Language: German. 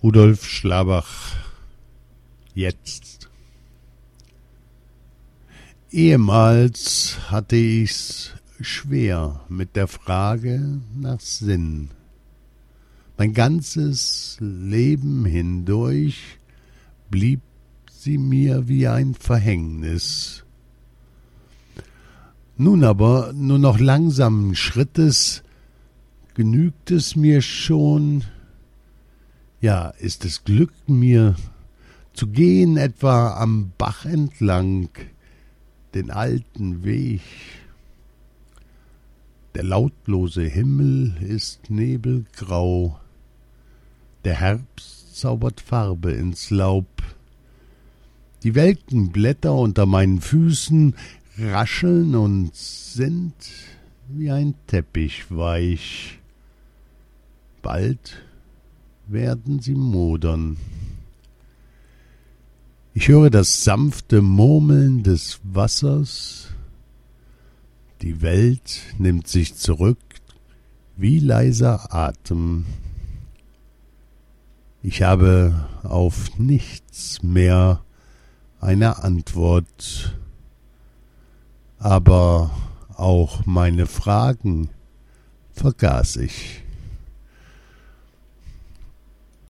Rudolf Schlabach, jetzt. Ehemals hatte ich's schwer mit der Frage nach Sinn. Mein ganzes Leben hindurch blieb sie mir wie ein Verhängnis. Nun aber nur noch langsamen Schrittes genügt es mir schon, ja, ist es Glück mir zu gehen etwa am Bach entlang, den alten Weg. Der lautlose Himmel ist nebelgrau, der Herbst zaubert Farbe ins Laub, die welken Blätter unter meinen Füßen rascheln und sind wie ein Teppich weich. Bald werden sie modern. Ich höre das sanfte Murmeln des Wassers. Die Welt nimmt sich zurück wie leiser Atem. Ich habe auf nichts mehr eine Antwort, aber auch meine Fragen vergaß ich.